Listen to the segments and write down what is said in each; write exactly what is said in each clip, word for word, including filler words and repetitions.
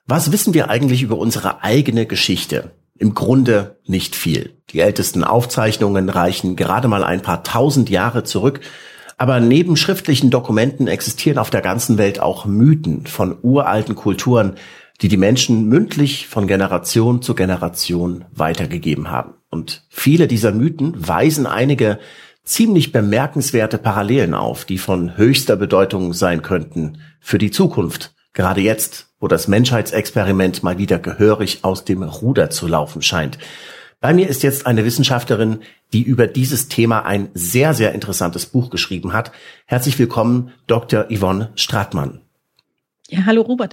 Was wissen wir eigentlich über unsere eigene Geschichte? Im Grunde nicht viel. Die ältesten Aufzeichnungen reichen gerade mal ein paar tausend Jahre zurück. Aber neben schriftlichen Dokumenten existieren auf der ganzen Welt auch Mythen von uralten Kulturen, die die Menschen mündlich von Generation zu Generation weitergegeben haben. Und viele dieser Mythen weisen einige ziemlich bemerkenswerte Parallelen auf, die von höchster Bedeutung sein könnten für die Zukunft. Gerade jetzt, wo das Menschheitsexperiment mal wieder gehörig aus dem Ruder zu laufen scheint. Bei mir ist jetzt eine Wissenschaftlerin, die über dieses Thema ein sehr, sehr interessantes Buch geschrieben hat. Herzlich willkommen, Doktor Yvonne Stratmann. Ja, hallo Robert.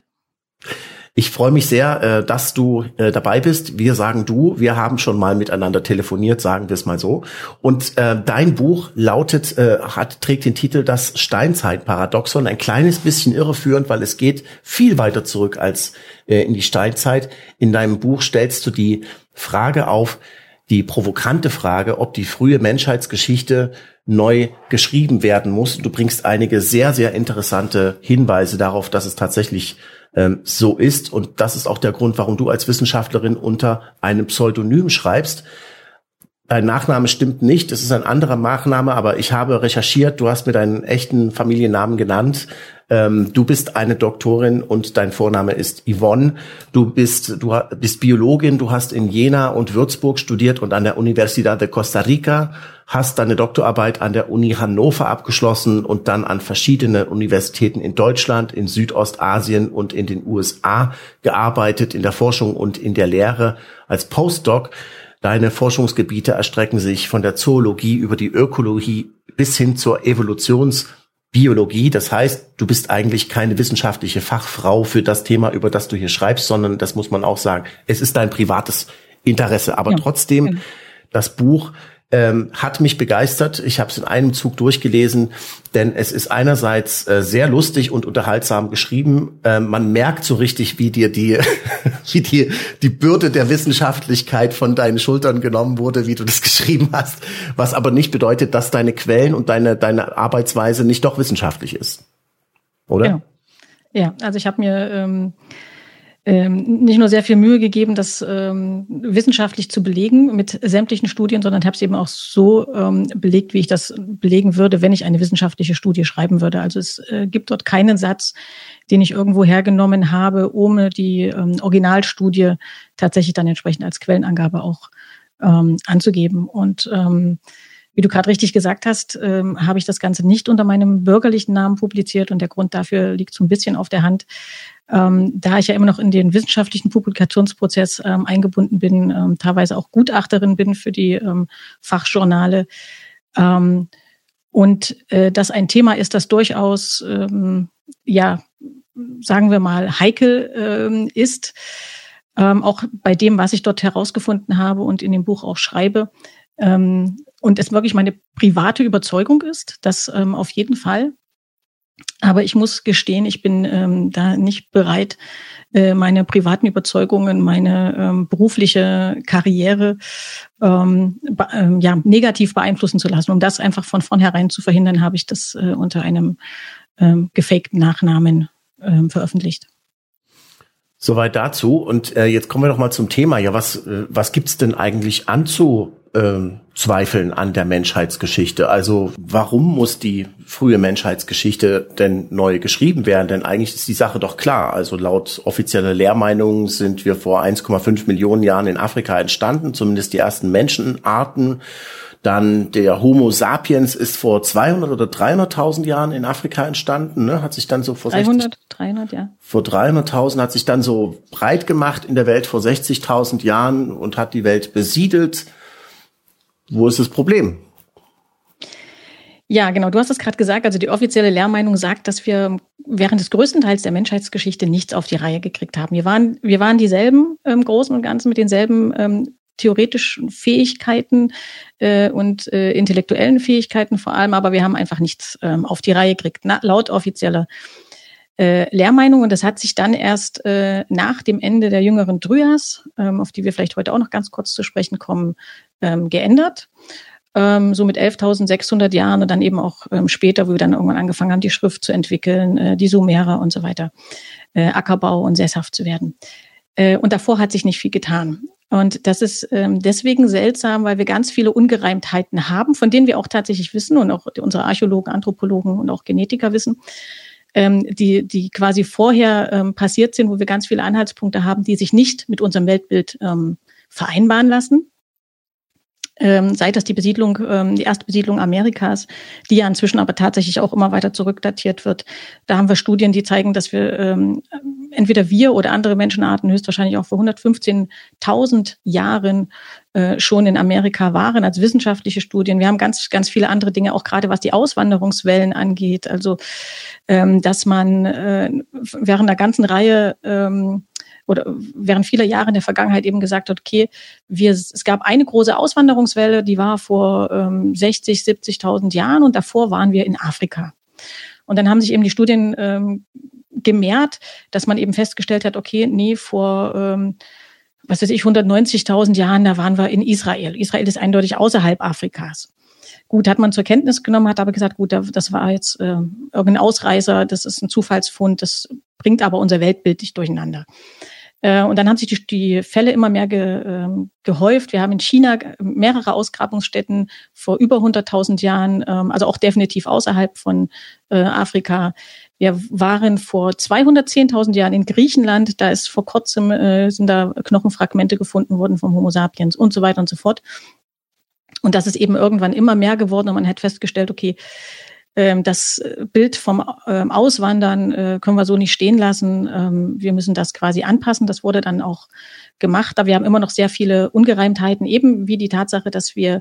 Ich freue mich sehr, dass du dabei bist. Wir sagen du, wir haben schon mal miteinander telefoniert, sagen wir es mal so. Und äh, dein Buch lautet, äh, hat trägt den Titel Das Steinzeitparadoxon. Ein kleines bisschen irreführend, weil es geht viel weiter zurück als äh, in die Steinzeit. In deinem Buch stellst du die Frage auf, die provokante Frage, ob die frühe Menschheitsgeschichte neu geschrieben werden muss. Du bringst einige sehr, sehr interessante Hinweise darauf, dass es tatsächlich ähm, so ist. Und das ist auch der Grund, warum du als Wissenschaftlerin unter einem Pseudonym schreibst. Dein Nachname stimmt nicht, es ist ein anderer Nachname, aber ich habe recherchiert, du hast mir deinen echten Familiennamen genannt. Ähm, du bist eine Doktorin und dein Vorname ist Yvonne. Du bist, du bist Biologin, du hast in Jena und Würzburg studiert und an der Universidad de Costa Rica, hast deine Doktorarbeit an der Uni Hannover abgeschlossen und dann an verschiedene Universitäten in Deutschland, in Südostasien und in den U S A gearbeitet, in der Forschung und in der Lehre als Postdoc. Deine Forschungsgebiete erstrecken sich von der Zoologie über die Ökologie bis hin zur Evolutionsbiologie. Das heißt, du bist eigentlich keine wissenschaftliche Fachfrau für das Thema, über das du hier schreibst, sondern das muss man auch sagen, es ist dein privates Interesse. Aber ja, trotzdem, ja. Das Buch ähm, hat mich begeistert. Ich habe es in einem Zug durchgelesen, denn es ist einerseits äh, sehr lustig und unterhaltsam geschrieben. Äh, man merkt so richtig, wie dir die, wie die, die Bürde der Wissenschaftlichkeit von deinen Schultern genommen wurde, wie du das geschrieben hast. Was aber nicht bedeutet, dass deine Quellen und deine, deine Arbeitsweise nicht doch wissenschaftlich ist. Oder? Ja, ja, also ich habe mir ähm Ähm, nicht nur sehr viel Mühe gegeben, das ähm, wissenschaftlich zu belegen mit sämtlichen Studien, sondern habe es eben auch so ähm, belegt, wie ich das belegen würde, wenn ich eine wissenschaftliche Studie schreiben würde. Also es äh, gibt dort keinen Satz, den ich irgendwo hergenommen habe, ohne die ähm, Originalstudie tatsächlich dann entsprechend als Quellenangabe auch ähm, anzugeben. Und ähm, wie du gerade richtig gesagt hast, ähm, habe ich das Ganze nicht unter meinem bürgerlichen Namen publiziert und der Grund dafür liegt so ein bisschen auf der Hand. Ähm, da ich ja immer noch in den wissenschaftlichen Publikationsprozess ähm, eingebunden bin, ähm, teilweise auch Gutachterin bin für die ähm, Fachjournale ähm, und äh, das ein Thema ist, das durchaus, ähm, ja, sagen wir mal, heikel ähm, ist, ähm, auch bei dem, was ich dort herausgefunden habe und in dem Buch auch schreibe. Ähm, und es wirklich meine private Überzeugung ist, das ähm, auf jeden Fall. Aber ich muss gestehen, ich bin ähm, da nicht bereit, äh, meine privaten Überzeugungen, meine ähm, berufliche Karriere ähm, be- ähm, ja, negativ beeinflussen zu lassen. Um das einfach von vornherein zu verhindern, habe ich das äh, unter einem ähm, gefakten Nachnamen ähm, veröffentlicht. Soweit dazu. Und äh, jetzt kommen wir doch mal zum Thema. Ja, was äh, was gibt's denn eigentlich anzuzweifeln an der Menschheitsgeschichte? Also warum muss die frühe Menschheitsgeschichte denn neu geschrieben werden? Denn eigentlich ist die Sache doch klar. Also laut offizieller Lehrmeinung sind wir vor eins Komma fünf Millionen Jahren in Afrika entstanden, zumindest die ersten Menschenarten. Dann der Homo sapiens ist vor zweihundert oder dreihunderttausend Jahren in Afrika entstanden, ne? Hat sich dann so vor dreihundert, dreihundert, ja. Vor dreihunderttausend hat sich dann so breit gemacht in der Welt vor sechzigtausend Jahren und hat die Welt besiedelt. Wo ist das Problem? Ja, genau. Du hast es gerade gesagt. Also die offizielle Lehrmeinung sagt, dass wir während des größten Teils der Menschheitsgeschichte nichts auf die Reihe gekriegt haben. Wir waren, wir waren dieselben im Großen und Ganzen mit denselben ähm, theoretischen Fähigkeiten äh, und äh, intellektuellen Fähigkeiten vor allem, aber wir haben einfach nichts ähm, auf die Reihe gekriegt, na, laut offizieller äh, Lehrmeinung. Und das hat sich dann erst äh, nach dem Ende der jüngeren Dryas, ähm, auf die wir vielleicht heute auch noch ganz kurz zu sprechen kommen, ähm, geändert. Ähm, so mit elftausendsechshundert Jahren und dann eben auch ähm, später, wo wir dann irgendwann angefangen haben, die Schrift zu entwickeln, äh, die Sumerer und so weiter. äh, Ackerbau und sesshaft zu werden. Äh, und davor hat sich nicht viel getan. Und das ist ähm, deswegen seltsam, weil wir ganz viele Ungereimtheiten haben, von denen wir auch tatsächlich wissen und auch unsere Archäologen, Anthropologen und auch Genetiker wissen, ähm, die die quasi vorher ähm, passiert sind, wo wir ganz viele Anhaltspunkte haben, die sich nicht mit unserem Weltbild ähm, vereinbaren lassen. Ähm, seit das die Besiedlung, ähm, die erste Besiedlung Amerikas, die ja inzwischen aber tatsächlich auch immer weiter zurückdatiert wird. Da haben wir Studien, die zeigen, dass wir ähm, entweder wir oder andere Menschenarten höchstwahrscheinlich auch vor hundertfünfzehntausend Jahren äh, schon in Amerika waren, als wissenschaftliche Studien. Wir haben ganz, ganz viele andere Dinge, auch gerade was die Auswanderungswellen angeht. Also, ähm, dass man äh, während der ganzen Reihe ähm, oder während vieler Jahre in der Vergangenheit eben gesagt hat, okay, wir, es gab eine große Auswanderungswelle, die war vor ähm, sechzig, siebzigtausend Jahren und davor waren wir in Afrika. Und dann haben sich eben die Studien ähm, gemehrt, dass man eben festgestellt hat, okay, nee, vor, ähm, was weiß ich, hundertneunzigtausend Jahren, da waren wir in Israel. Israel ist eindeutig außerhalb Afrikas. Gut, hat man zur Kenntnis genommen, hat aber gesagt, gut, das war jetzt äh, irgendein Ausreißer, das ist ein Zufallsfund, das bringt aber unser Weltbild nicht durcheinander. Äh, und dann haben sich die, die Fälle immer mehr ge, äh, gehäuft. Wir haben in China mehrere Ausgrabungsstätten vor über hunderttausend Jahren, äh, also auch definitiv außerhalb von äh, Afrika. Wir waren vor zweihundertzehntausend Jahren in Griechenland, da ist vor kurzem, äh, sind da Knochenfragmente gefunden worden vom Homo sapiens und so weiter und so fort. Und das ist eben irgendwann immer mehr geworden und man hat festgestellt, okay, das Bild vom Auswandern können wir so nicht stehen lassen. Wir müssen das quasi anpassen. Das wurde dann auch gemacht. Aber wir haben immer noch sehr viele Ungereimtheiten, eben wie die Tatsache, dass wir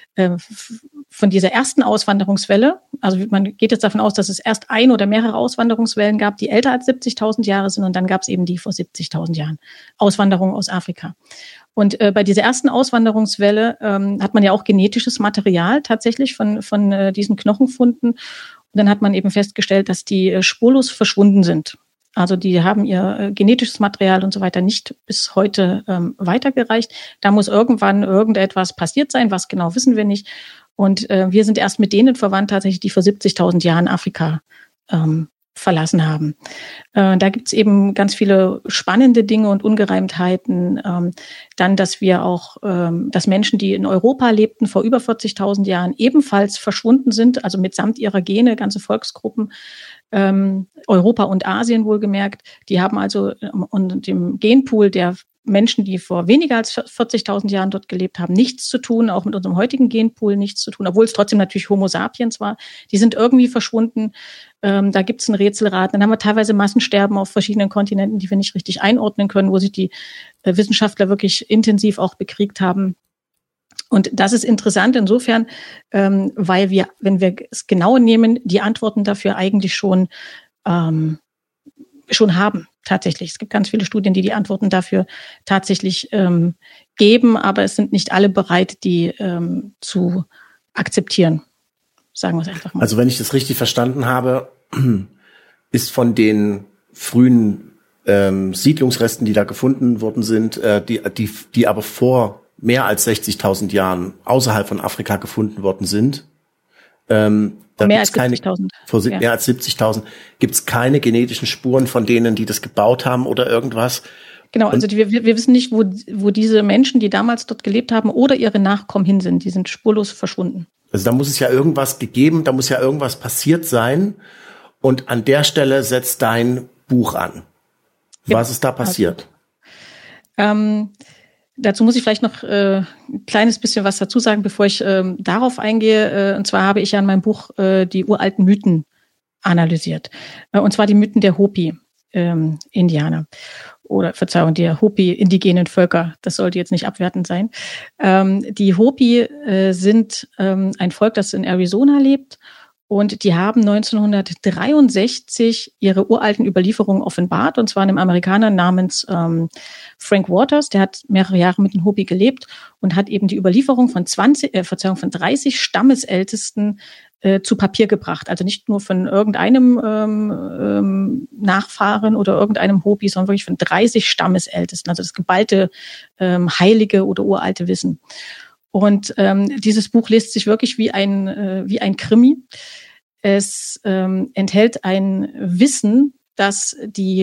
von dieser ersten Auswanderungswelle, also man geht jetzt davon aus, dass es erst ein oder mehrere Auswanderungswellen gab, die älter als siebzigtausend Jahre sind und dann gab es eben die vor siebzigtausend Jahren, Auswanderung aus Afrika. Und äh, bei dieser ersten Auswanderungswelle ähm, hat man ja auch genetisches Material tatsächlich von von äh, diesen Knochenfunden. Und dann hat man eben festgestellt, dass die äh, spurlos verschwunden sind. Also die haben ihr äh, genetisches Material und so weiter nicht bis heute ähm, weitergereicht. Da muss irgendwann irgendetwas passiert sein, was genau wissen wir nicht. Und äh, wir sind erst mit denen verwandt tatsächlich, die vor siebzigtausend Jahren Afrika ähm, verlassen haben. Äh, da gibt's eben ganz viele spannende Dinge und Ungereimtheiten. Ähm, dann, dass wir auch, ähm, dass Menschen, die in Europa lebten vor über vierzigtausend Jahren, ebenfalls verschwunden sind, also mitsamt ihrer Gene, ganze Volksgruppen, ähm, Europa und Asien wohlgemerkt. Die haben also ähm, und dem Genpool der Menschen, die vor weniger als vierzigtausend Jahren dort gelebt haben, nichts zu tun, auch mit unserem heutigen Genpool nichts zu tun, obwohl es trotzdem natürlich Homo sapiens war. Die sind irgendwie verschwunden. Ähm, da gibt es ein Rätselrat. Dann haben wir teilweise Massensterben auf verschiedenen Kontinenten, die wir nicht richtig einordnen können, wo sich die äh, Wissenschaftler wirklich intensiv auch bekriegt haben. Und das ist interessant insofern, ähm, weil wir, wenn wir es genau nehmen, die Antworten dafür eigentlich schon ähm, schon haben, tatsächlich. Es gibt ganz viele Studien, die die Antworten dafür tatsächlich ähm, geben, aber es sind nicht alle bereit, die ähm, zu akzeptieren. Sagen wir es einfach mal. Also wenn ich das richtig verstanden habe, ist von den frühen ähm, Siedlungsresten, die da gefunden worden sind, äh, die, die, die aber vor mehr als sechzigtausend Jahren außerhalb von Afrika gefunden worden sind, ähm, da mehr gibt's als siebzigtausend. Vor ja. mehr als siebzigtausend gibt es keine genetischen Spuren von denen, die das gebaut haben oder irgendwas. Genau, also die, wir, wir wissen nicht, wo, wo diese Menschen, die damals dort gelebt haben oder ihre Nachkommen hin sind. Die sind spurlos verschwunden. Also da muss es ja irgendwas gegeben, da muss ja irgendwas passiert sein. Und an der Stelle setzt dein Buch an. Ja, was ist da passiert? Also, ähm, dazu muss ich vielleicht noch äh, ein kleines bisschen was dazu sagen, bevor ich ähm, darauf eingehe. Äh, und zwar habe ich ja in meinem Buch äh, die uralten Mythen analysiert. Äh, und zwar die Mythen der Hopi-Indianer. Ähm, oder Verzeihung, der Hopi-indigenen Völker. Das sollte jetzt nicht abwertend sein. Ähm, die Hopi äh, sind ähm, ein Volk, das in Arizona lebt. Und die haben neunzehnhundertdreiundsechzig ihre uralten Überlieferungen offenbart, und zwar einem Amerikaner namens ähm, Frank Waters. Der hat mehrere Jahre mit den Hopi gelebt und hat eben die Überlieferung von zwanzig, äh, Verzeihung, von dreißig Stammesältesten äh, zu Papier gebracht. Also nicht nur von irgendeinem ähm, ähm, Nachfahren oder irgendeinem Hopi, sondern wirklich von dreißig Stammesältesten. Also das geballte ähm, heilige oder uralte Wissen. Und ähm, dieses Buch liest sich wirklich wie ein äh, wie ein Krimi. Es ähm, enthält ein Wissen, das die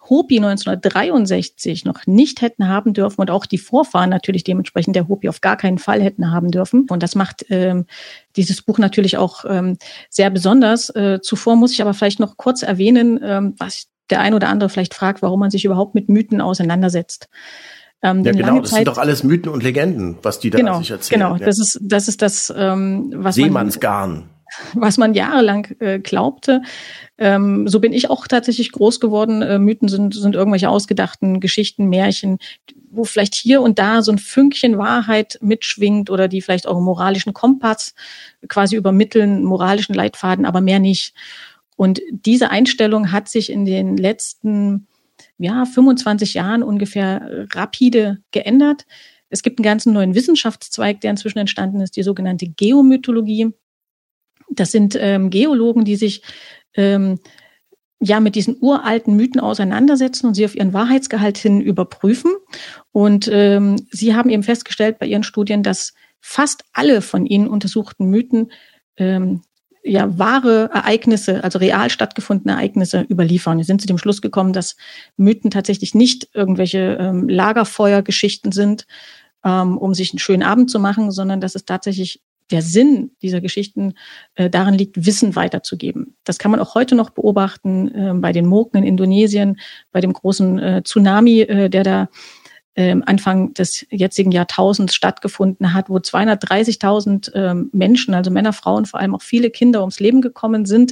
Hopi neunzehnhundertdreiundsechzig noch nicht hätten haben dürfen und auch die Vorfahren natürlich dementsprechend der Hopi auf gar keinen Fall hätten haben dürfen. Und das macht ähm, dieses Buch natürlich auch ähm, sehr besonders. Äh, zuvor muss ich aber vielleicht noch kurz erwähnen, ähm, was der ein oder andere vielleicht fragt, warum man sich überhaupt mit Mythen auseinandersetzt. Ähm, ja, genau, das Zeit, sind doch alles Mythen und Legenden, was die da genau, sich erzählen. Genau, ja. das ist das, ist das ähm, was Seemannsgarn. Man, was man jahrelang äh, glaubte. Ähm, so bin ich auch tatsächlich groß geworden. Äh, Mythen sind, sind irgendwelche ausgedachten Geschichten, Märchen, wo vielleicht hier und da so ein Fünkchen Wahrheit mitschwingt oder die vielleicht auch einen moralischen Kompass quasi übermitteln, moralischen Leitfaden, aber mehr nicht. Und diese Einstellung hat sich in den letzten ja, fünfundzwanzig Jahren ungefähr rapide geändert. Es gibt einen ganzen neuen Wissenschaftszweig, der inzwischen entstanden ist, die sogenannte Geomythologie. Das sind ähm, Geologen, die sich ähm, ja mit diesen uralten Mythen auseinandersetzen und sie auf ihren Wahrheitsgehalt hin überprüfen. Und ähm, sie haben eben festgestellt bei ihren Studien, dass fast alle von ihnen untersuchten Mythen ähm, ja wahre Ereignisse, also real stattgefundene Ereignisse überliefern. Wir sind zu dem Schluss gekommen, dass Mythen tatsächlich nicht irgendwelche ähm, Lagerfeuergeschichten sind, ähm, um sich einen schönen Abend zu machen, sondern dass es tatsächlich der Sinn dieser Geschichten äh, darin liegt, Wissen weiterzugeben. Das kann man auch heute noch beobachten äh, bei den Moken in Indonesien, bei dem großen äh, Tsunami, äh, der da äh, Anfang des jetzigen Jahrtausends stattgefunden hat, wo zweihundertdreißigtausend äh, Menschen, also Männer, Frauen, vor allem auch viele Kinder ums Leben gekommen sind.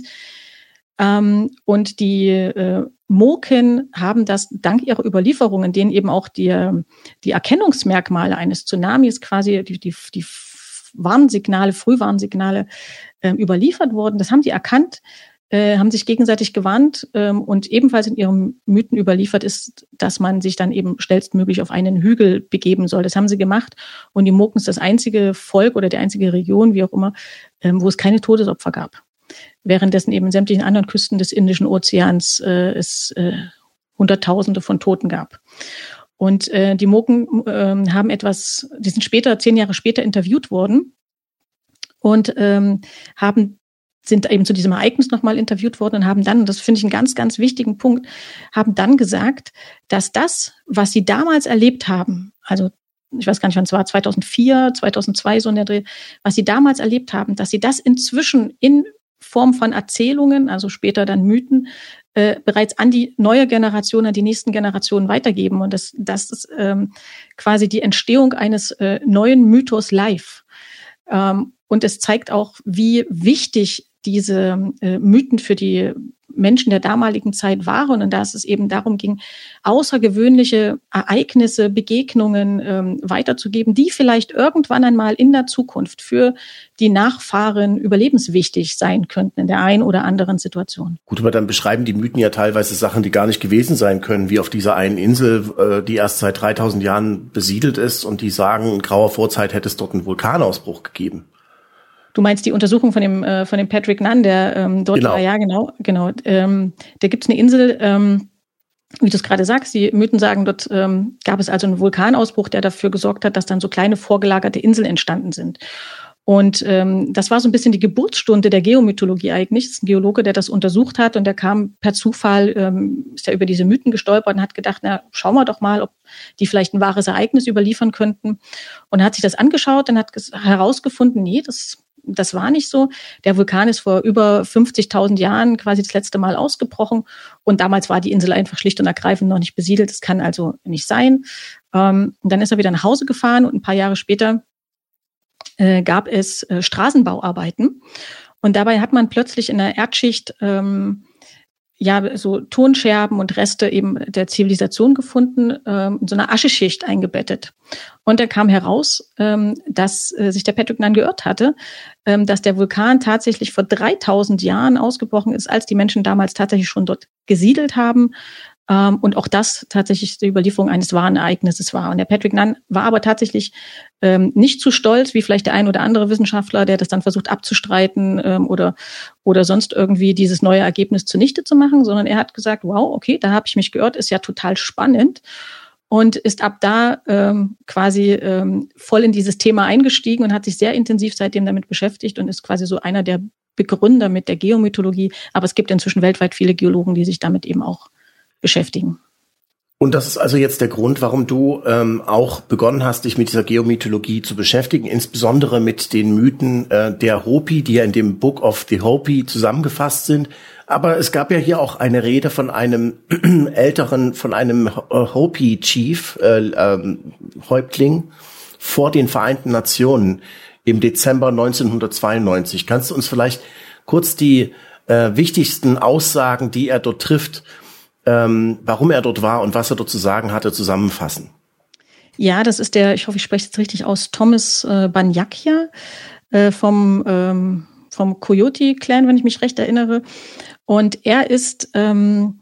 Ähm, und die äh, Moken haben das dank ihrer Überlieferungen, denen eben auch die, die Erkennungsmerkmale eines Tsunamis quasi, die, die, die Warnsignale, Frühwarnsignale äh, überliefert wurden. Das haben die erkannt, äh, haben sich gegenseitig gewarnt ähm, und ebenfalls in ihren Mythen überliefert ist, dass man sich dann eben schnellstmöglich auf einen Hügel begeben soll. Das haben sie gemacht und die Moken ist das einzige Volk oder die einzige Region, wie auch immer, ähm, wo es keine Todesopfer gab. Währenddessen eben in sämtlichen anderen Küsten des Indischen Ozeans äh, es äh, Hunderttausende von Toten gab. Und äh, die Moken äh, haben etwas, die sind später, zehn Jahre später interviewt worden und ähm, haben sind eben zu diesem Ereignis nochmal interviewt worden und haben dann, und das finde ich einen ganz, ganz wichtigen Punkt, haben dann gesagt, dass das, was sie damals erlebt haben, also ich weiß gar nicht, wann es war, zweitausendvier, zweitausendzwei, so in der Dreh, was sie damals erlebt haben, dass sie das inzwischen in Form von Erzählungen, also später dann Mythen, äh, bereits an die neue Generation, an die nächsten Generationen weitergeben. Und das, das ist ähm, quasi die Entstehung eines äh, neuen Mythos live. Ähm, und es zeigt auch, wie wichtig diese äh, Mythen für die Menschen der damaligen Zeit waren und dass es eben darum ging, außergewöhnliche Ereignisse, Begegnungen ähm, weiterzugeben, die vielleicht irgendwann einmal in der Zukunft für die Nachfahren überlebenswichtig sein könnten in der einen oder anderen Situation. Gut, aber dann beschreiben die Mythen ja teilweise Sachen, die gar nicht gewesen sein können, wie auf dieser einen Insel, äh, die erst seit dreitausend Jahren besiedelt ist und die sagen, in grauer Vorzeit hätte es dort einen Vulkanausbruch gegeben. Du meinst die Untersuchung von dem äh, von dem Patrick Nunn, der ähm, dort genau. war, ja genau, genau. Ähm, da gibt's eine Insel, ähm, wie du es gerade sagst, die Mythen sagen, dort ähm, gab es also einen Vulkanausbruch, der dafür gesorgt hat, dass dann so kleine vorgelagerte Inseln entstanden sind. Und ähm, das war so ein bisschen die Geburtsstunde der Geomythologie eigentlich. Das ist ein Geologe, der das untersucht hat und der kam per Zufall, ähm, ist er über diese Mythen gestolpert und hat gedacht, na, schauen wir doch mal, ob die vielleicht ein wahres Ereignis überliefern könnten. Und er hat sich das angeschaut und hat herausgefunden, nee, das Das war nicht so. Der Vulkan ist vor über fünfzigtausend Jahren quasi das letzte Mal ausgebrochen und damals war die Insel einfach schlicht und ergreifend noch nicht besiedelt. Das kann also nicht sein. Ähm, und dann ist er wieder nach Hause gefahren und ein paar Jahre später äh, gab es äh, Straßenbauarbeiten und dabei hat man plötzlich in der Erdschicht ähm, ja so Tonscherben und Reste eben der Zivilisation gefunden, ähm, in so einer Ascheschicht eingebettet. Und da kam heraus, ähm, dass äh, sich der Patrick Nunn geirrt hatte, ähm, dass der Vulkan tatsächlich vor dreitausend Jahren ausgebrochen ist, als die Menschen damals tatsächlich schon dort gesiedelt haben. Ähm, und auch das tatsächlich die Überlieferung eines wahren Ereignisses war. Und der Patrick Nunn war aber tatsächlich ähm, nicht zu stolz, wie vielleicht der ein oder andere Wissenschaftler, der das dann versucht abzustreiten ähm, oder oder sonst irgendwie dieses neue Ergebnis zunichte zu machen, sondern er hat gesagt, wow, okay, da habe ich mich geirrt, ist ja total spannend. Und ist ab da ähm, quasi ähm, voll in dieses Thema eingestiegen und hat sich sehr intensiv seitdem damit beschäftigt und ist quasi so einer der Begründer mit der Geomythologie. Aber es gibt inzwischen weltweit viele Geologen, die sich damit eben auch beschäftigen. Und das ist also jetzt der Grund, warum du ähm, auch begonnen hast, dich mit dieser Geomythologie zu beschäftigen, insbesondere mit den Mythen äh, der Hopi, die ja in dem Book of the Hopi zusammengefasst sind. Aber es gab ja hier auch eine Rede von einem älteren, von einem Hopi-Chief, äh, ähm, Häuptling vor den Vereinten Nationen im Dezember neunzehnhundertzweiundneunzig. Kannst du uns vielleicht kurz die äh, wichtigsten Aussagen, die er dort trifft, Ähm, warum er dort war und was er dort zu sagen hatte, zusammenfassen? Ja, das ist der, ich hoffe, ich spreche es jetzt richtig aus, Thomas äh, Banyakia äh, vom, ähm, vom Coyote-Clan, wenn ich mich recht erinnere. Und er ist, ähm,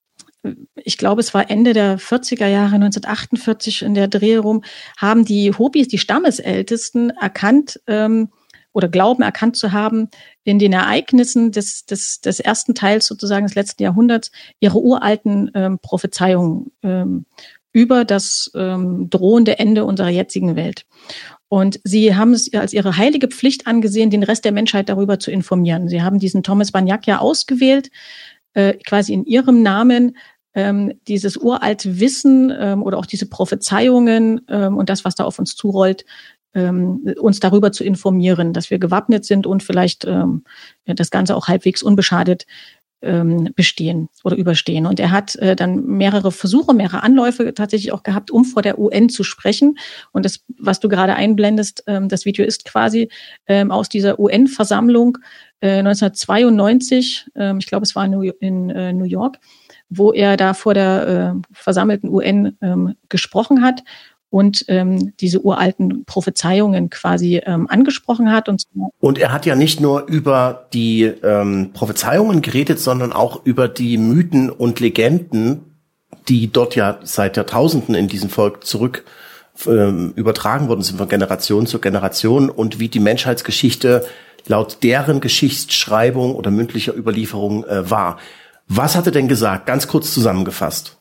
ich glaube, es war Ende der vierziger Jahre, neunzehnhundertachtundvierzig in der Dreh rum, haben die Hopis, die Stammesältesten, erkannt, ähm, oder glauben erkannt zu haben, in den Ereignissen des, des, des ersten Teils sozusagen des letzten Jahrhunderts ihre uralten ähm, Prophezeiungen ähm, über das ähm, drohende Ende unserer jetzigen Welt. Und sie haben es als ihre heilige Pflicht angesehen, den Rest der Menschheit darüber zu informieren. Sie haben diesen Thomas Banyakia ausgewählt, äh, quasi in ihrem Namen ähm, dieses uralte Wissen ähm, oder auch diese Prophezeiungen ähm, und das, was da auf uns zurollt, Ähm, uns darüber zu informieren, dass wir gewappnet sind und vielleicht ähm, das Ganze auch halbwegs unbeschadet ähm, bestehen oder überstehen. Und er hat äh, dann mehrere Versuche, mehrere Anläufe tatsächlich auch gehabt, um vor der U N zu sprechen. Und das, was du gerade einblendest, ähm, das Video ist quasi ähm, aus dieser U N-Versammlung äh, neunzehnhundertzweiundneunzig, ähm, ich glaube, es war in, New, in äh, New York, wo er da vor der äh, versammelten U N ähm, gesprochen hat und ähm, diese uralten Prophezeiungen quasi ähm, angesprochen hat. Und, und er hat ja nicht nur über die ähm, Prophezeiungen geredet, sondern auch über die Mythen und Legenden, die dort ja seit Jahrtausenden in diesem Volk zurück ähm, übertragen worden sind, von Generation zu Generation, und wie die Menschheitsgeschichte laut deren Geschichtsschreibung oder mündlicher Überlieferung äh, war. Was hat er denn gesagt? Ganz kurz zusammengefasst.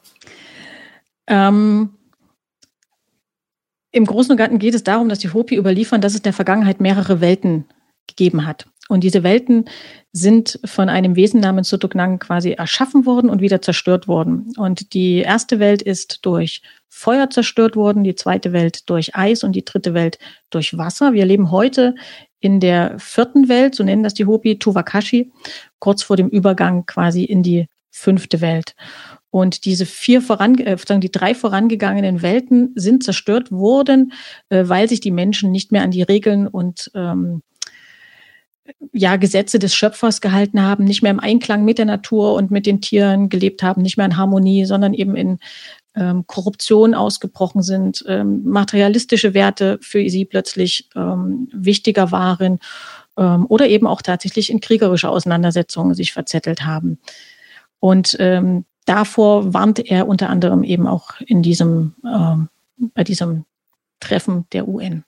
Ähm Im Großen und Ganzen geht es darum, dass die Hopi überliefern, dass es in der Vergangenheit mehrere Welten gegeben hat. Und diese Welten sind von einem Wesen namens Sutuknang quasi erschaffen worden und wieder zerstört worden. Und die erste Welt ist durch Feuer zerstört worden, die zweite Welt durch Eis und die dritte Welt durch Wasser. Wir leben heute in der vierten Welt, so nennen das die Hopi, Tuvakashi, kurz vor dem Übergang quasi in die fünfte Welt. Und diese vier voran, äh, die drei vorangegangenen Welten sind zerstört worden, äh, weil sich die Menschen nicht mehr an die Regeln und ähm, ja Gesetze des Schöpfers gehalten haben, nicht mehr im Einklang mit der Natur und mit den Tieren gelebt haben, nicht mehr in Harmonie, sondern eben in ähm, Korruption ausgebrochen sind, ähm, materialistische Werte für sie plötzlich ähm, wichtiger waren ähm, oder eben auch tatsächlich in kriegerische Auseinandersetzungen sich verzettelt haben. Und ähm, davor warnte er unter anderem eben auch in diesem, ähm, bei diesem Treffen der U N.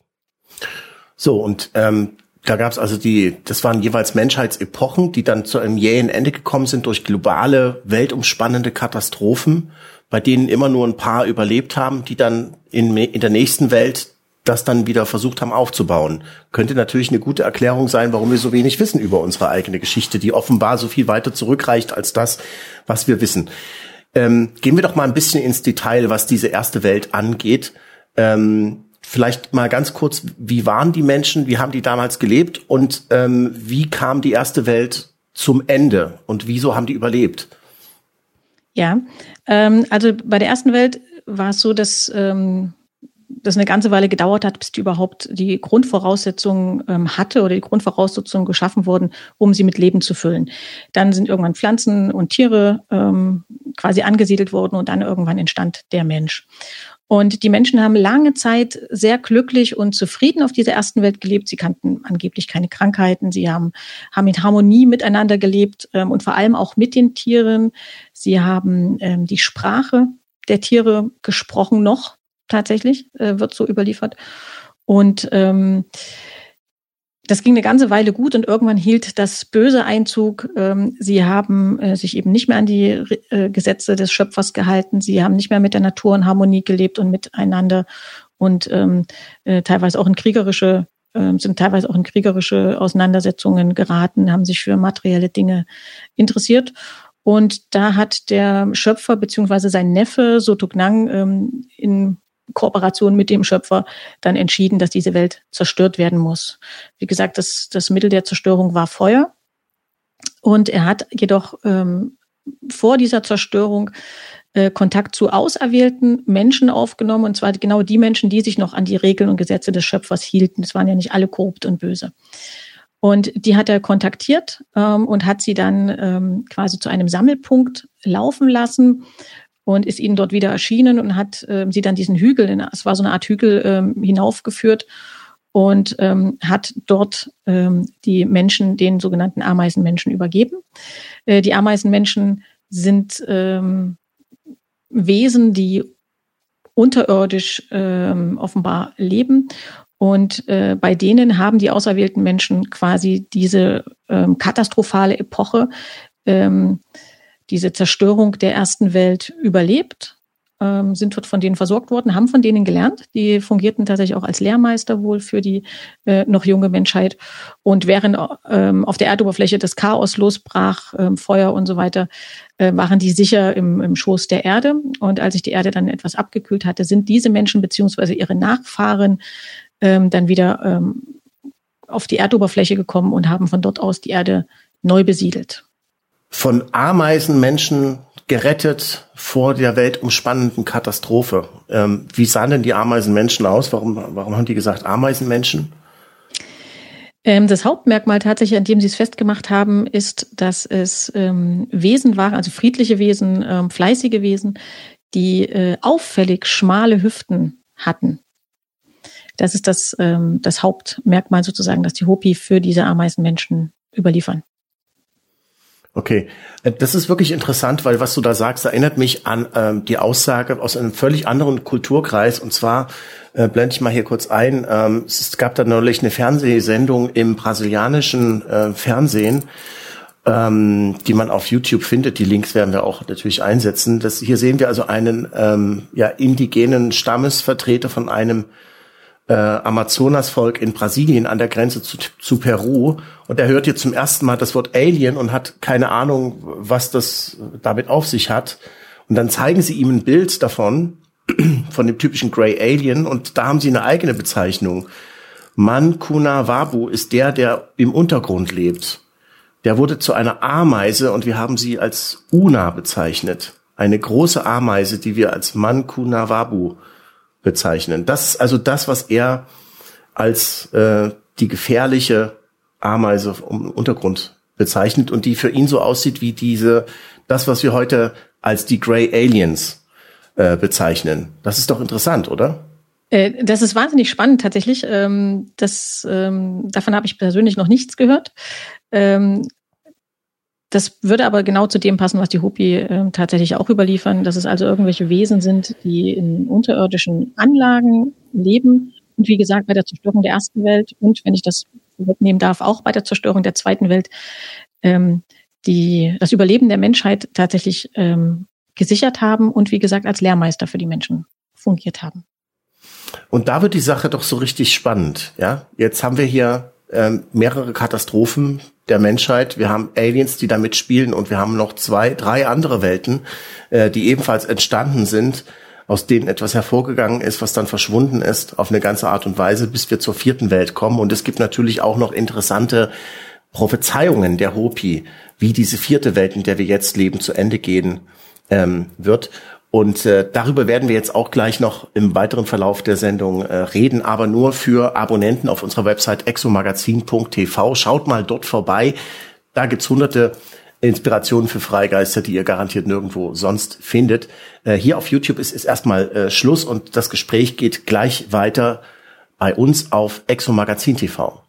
So, und ähm, da gab es also die, das waren jeweils Menschheitsepochen, die dann zu einem jähen Ende gekommen sind durch globale, weltumspannende Katastrophen, bei denen immer nur ein paar überlebt haben, die dann in, in der nächsten Welt das dann wieder versucht haben aufzubauen. Könnte natürlich eine gute Erklärung sein, warum wir so wenig wissen über unsere eigene Geschichte, die offenbar so viel weiter zurückreicht als das, was wir wissen. Ähm, gehen wir doch mal ein bisschen ins Detail, was diese erste Welt angeht. Ähm, vielleicht mal ganz kurz, wie waren die Menschen, wie haben die damals gelebt und ähm, wie kam die erste Welt zum Ende und wieso haben die überlebt? Ja, ähm, also bei der ersten Welt war es so, dass ähm, das eine ganze Weile gedauert hat, bis die überhaupt die Grundvoraussetzungen ähm, hatte oder die Grundvoraussetzungen geschaffen wurden, um sie mit Leben zu füllen. Dann sind irgendwann Pflanzen und Tiere ähm, quasi angesiedelt worden und dann irgendwann entstand der Mensch. Und die Menschen haben lange Zeit sehr glücklich und zufrieden auf dieser ersten Welt gelebt. Sie kannten angeblich keine Krankheiten. Sie haben, haben in Harmonie miteinander gelebt ähm, und vor allem auch mit den Tieren. Sie haben ähm, die Sprache der Tiere gesprochen noch. Tatsächlich, äh, wird so überliefert. Und ähm, das ging eine ganze Weile gut und irgendwann hielt das Böse Einzug. Ähm, sie haben äh, sich eben nicht mehr an die äh, Gesetze des Schöpfers gehalten. Sie haben nicht mehr mit der Natur in Harmonie gelebt und miteinander und ähm, äh, teilweise auch in kriegerische, äh, sind teilweise auch in kriegerische Auseinandersetzungen geraten, haben sich für materielle Dinge interessiert. Und da hat der Schöpfer beziehungsweise sein Neffe Sothognang ähm, in Kooperation mit dem Schöpfer dann entschieden, dass diese Welt zerstört werden muss. Wie gesagt, das, das Mittel der Zerstörung war Feuer. Und er hat jedoch ähm, vor dieser Zerstörung äh, Kontakt zu auserwählten Menschen aufgenommen, und zwar genau die Menschen, die sich noch an die Regeln und Gesetze des Schöpfers hielten. Es waren ja nicht alle korrupt und böse. Und die hat er kontaktiert ähm, und hat sie dann ähm, quasi zu einem Sammelpunkt laufen lassen und ist ihnen dort wieder erschienen und hat ähm, sie dann diesen Hügel, es war so eine Art Hügel, ähm, hinaufgeführt und ähm, hat dort ähm, die Menschen, den sogenannten Ameisenmenschen, übergeben. Äh, die Ameisenmenschen sind ähm, Wesen, die unterirdisch ähm, offenbar leben. Und äh, bei denen haben die auserwählten Menschen quasi diese ähm, katastrophale Epoche, ähm, diese Zerstörung der ersten Welt überlebt, ähm, sind dort von denen versorgt worden, haben von denen gelernt. Die fungierten tatsächlich auch als Lehrmeister wohl für die äh, noch junge Menschheit. Und während ähm, auf der Erdoberfläche das Chaos losbrach, ähm, Feuer und so weiter, äh, waren die sicher im, im Schoß der Erde. Und als sich die Erde dann etwas abgekühlt hatte, sind diese Menschen beziehungsweise ihre Nachfahren ähm, dann wieder ähm, auf die Erdoberfläche gekommen und haben von dort aus die Erde neu besiedelt. Von Ameisenmenschen gerettet vor der weltumspannenden Katastrophe. Ähm, wie sahen denn die Ameisenmenschen aus? Warum, warum haben die gesagt Ameisenmenschen? Ähm, das Hauptmerkmal tatsächlich, an dem sie es festgemacht haben, ist, dass es ähm, Wesen waren, also friedliche Wesen, ähm, fleißige Wesen, die äh, auffällig schmale Hüften hatten. Das ist das, ähm, das Hauptmerkmal sozusagen, das die Hopi für diese Ameisenmenschen überliefern. Okay, das ist wirklich interessant, weil was du da sagst, erinnert mich an ähm, die Aussage aus einem völlig anderen Kulturkreis. Und zwar äh, blende ich mal hier kurz ein. Ähm, es gab da neulich eine Fernsehsendung im brasilianischen äh, Fernsehen, ähm, die man auf YouTube findet. Die Links werden wir auch natürlich einsetzen. Das, hier sehen wir also einen ähm, ja indigenen Stammesvertreter von einem Äh, Amazonasvolk in Brasilien an der Grenze zu, zu Peru, und er hört hier zum ersten Mal das Wort Alien und hat keine Ahnung, was das damit auf sich hat. Und dann zeigen sie ihm ein Bild davon, von dem typischen Grey Alien, und da haben sie eine eigene Bezeichnung. Mancunawabu ist der, der im Untergrund lebt. Der wurde zu einer Ameise und wir haben sie als Una bezeichnet. Eine große Ameise, die wir als Mancunawabu bezeichnen. Das ist also das, was er als äh, die gefährliche Ameise im Untergrund bezeichnet und die für ihn so aussieht wie diese, das, was wir heute als die Grey Aliens äh, bezeichnen. Das ist doch interessant, oder? Äh, das ist wahnsinnig spannend tatsächlich. Ähm, das, ähm, davon habe ich persönlich noch nichts gehört. Ähm, Das würde aber genau zu dem passen, was die Hopi äh, tatsächlich auch überliefern, dass es also irgendwelche Wesen sind, die in unterirdischen Anlagen leben. Und wie gesagt, bei der Zerstörung der ersten Welt und, wenn ich das wegnehmen darf, auch bei der Zerstörung der zweiten Welt, ähm, die das Überleben der Menschheit tatsächlich ähm, gesichert haben und, wie gesagt, als Lehrmeister für die Menschen fungiert haben. Und da wird die Sache doch so richtig spannend. Ja, jetzt haben wir hier ähm, mehrere Katastrophen der Menschheit. Wir haben Aliens, die da mitspielen, und wir haben noch zwei, drei andere Welten, äh, die ebenfalls entstanden sind, aus denen etwas hervorgegangen ist, was dann verschwunden ist, auf eine ganze Art und Weise, bis wir zur vierten Welt kommen. Und es gibt natürlich auch noch interessante Prophezeiungen der Hopi, wie diese vierte Welt, in der wir jetzt leben, zu Ende gehen ähm, wird. Und äh, darüber werden wir jetzt auch gleich noch im weiteren Verlauf der Sendung äh, reden, aber nur für Abonnenten auf unserer Website exomagazin punkt t v. Schaut mal dort vorbei. Da gibt's hunderte Inspirationen für Freigeister, die ihr garantiert nirgendwo sonst findet. Äh, hier auf YouTube ist, ist erstmal äh, Schluss, und das Gespräch geht gleich weiter bei uns auf Exomagazin T V.